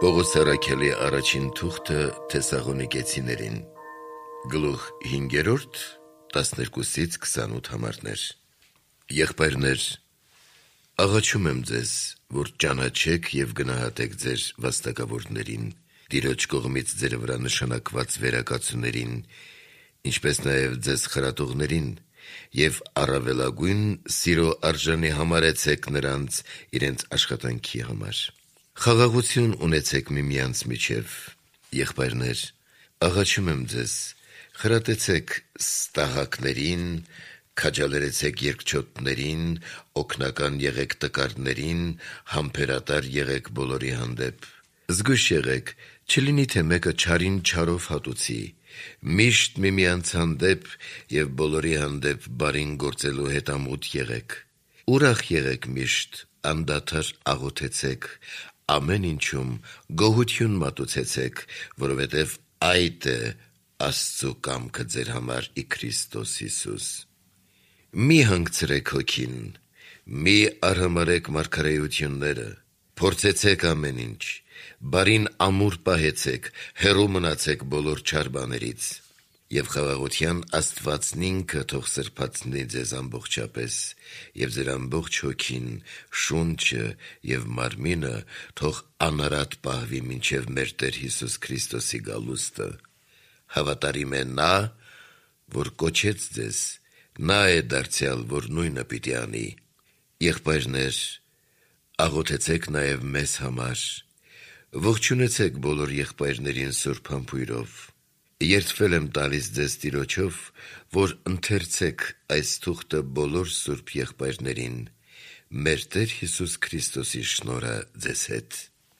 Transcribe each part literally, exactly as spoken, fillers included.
Պողոս առաքյալի առաջին թուղթը Թեսաղոնիկեցիներին Գլուխ հինգերորդ տասներկուսից քսանութ համարներ Եղբայրներ, աղաչում եմ ձեզ, որ ճանաչեք և գնահատեք ձեր վաստակավորներին, Տիրոջ կողմից ձեր վրա նշանակված վերակացուներին, ինչպես նաև ձեզ խրատողներին, և առավելագույն սիրո արժանի համարեցեք նրանց իրենց աշխատանքի համար։ Խաղաղություն ունեցեք միմյանց միջև, եղբայրներ, աղաչում եմ ձեզ, խրատեցեք ստահակներին, քաջալերեցեք երկչոտներին, օգնական եղեք տկարներին, համբերատար եղեք բոլորի հանդեպ։ Զգույշ եղեք, չլինի թե մեկը չարին չարով հատուցի, միշտ միմյանց հանդեպ և բոլորի հանդեպ բարին գործելու հետամուտ եղեք։ Ուրախ եղեք միշտ, անդադար աղոթեցեք, ամեն ինչում գոհություն մատուցեցեք, որովհետև այդ է Աստծու կամքը ձեր համար ի Քրիստոս Հիսուս։ Մի հանգցրեք հոգին, մի արհամարհեք մարգարեությունները, փորձեցեք ամեն ինչ, բարին ամուր պահեցեք, հեռու մնացեք բոլոր չար բաներից, և խաղաղության Աստվածն ինքը թող սրբացնի ձեզ ամբողջապես, և ձեր ամբողջ հոգին, շունչը և մարմինը թող անարատ պահվի մինչև մեր Տեր Հիսուս Քրիստոսի գալուստը։ Հավատարիմ է նա, որ կոչեց ձեզ, նա է դարձյալ, որ նույնը պիտի անի։ Եղբայրներ, աղոթեցեք նաև մեզ համար, ողջունեցեք բոլոր եղբայրներին սուրբ համբույրով։ Երդվել եմ տալիս ձեզ Տիրոջով, որ ընթերցեք այս թուղթը բոլոր սուրբ եղբայրներին։ Մեր Տեր Հիսուս Քրիստոսի շնորհը ձեզ հետ։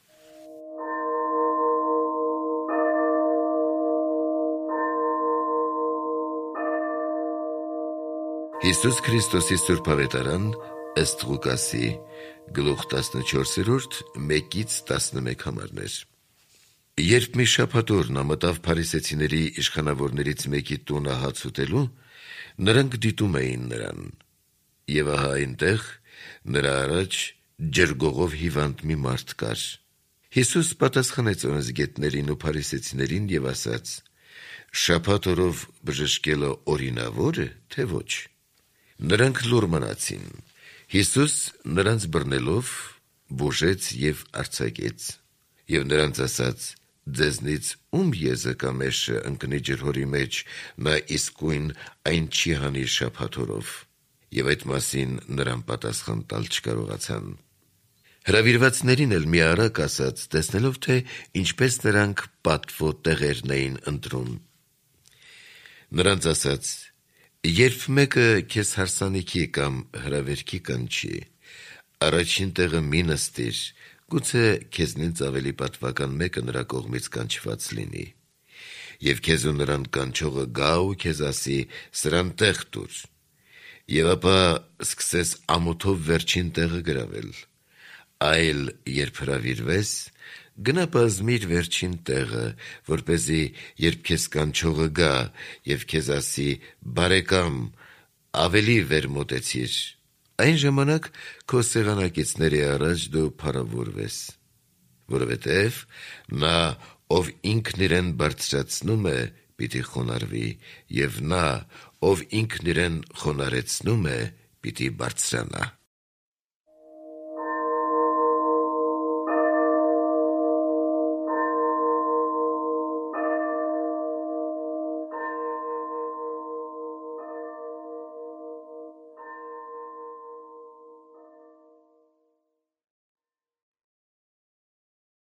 Հիսուս Քրիստոսի Սուրբ Ավետարան ըստ Ղուկասի գլուխ տասնչորսերորդ մեկից տասնմեկ համարներ Երբ մի շաբաթ օր նա մտավ փարիսեցիների իշխանավորներից մեկի տունը հաց ուտելու, նրանք դիտում էին նրան, և ահա այնտեղ նրա առաջ ջրգողով հիվանդ մի մարդ կար։ Հիսուս պատասխանեց օրենսգետներին ու փարիսեցիներին և ասաց. «Շաբաթ օրով բժշկելը օրինավոր է, թե ոչ»։ Նրանք լուռ մնացին։ Հիսուս նրանց բռնելով բուժեց և արձակեց, և նրանց ասաց. «Ձեզնից ում եզը կամ էշը ընկնի ջրհորի մեջ, նա իսկույն այն չի հանի շաբաթ օրով»։ Եվ այդ մասին նրան պատասխան տալ չկարողացան։ Հրավիրվածներին էլ մի առակ ասաց, տեսնելով, թե ինչպես նրանք պատվո տեղերն էին ընտրում։ Նրանց ասաց. «Երբ մեկը քեզ հարսանիքի կամ հրավերքի կանչի, առաջին տեղը մի նստիր, գուցե քեզնից ավելի պատվական մեկը նրա կողմից կանչված լինի, և քեզ ու նրան կանչողը գա ու քեզ ասի. սրան տեղ տուր, և ապա սկսես ամոթով վերջին տեղը գրավել։ Այլ երբ հրավիրվես, գնա բազմիր վերջին տեղը, որպեսզի երբ քեզ կանչողը գա և քեզ ասի. բարեկամ, ավելի վեր մոտեցիր, այն ժամանակ քո սեղանակիցների առաջ դու փառավորվես։ Որովհետև նա, ով ինքն իրեն բարձրացնում է, պիտի խոնարհվի, և նա, ով ինքն իրեն խոնարհեցնում է, պիտի բարձրանա»։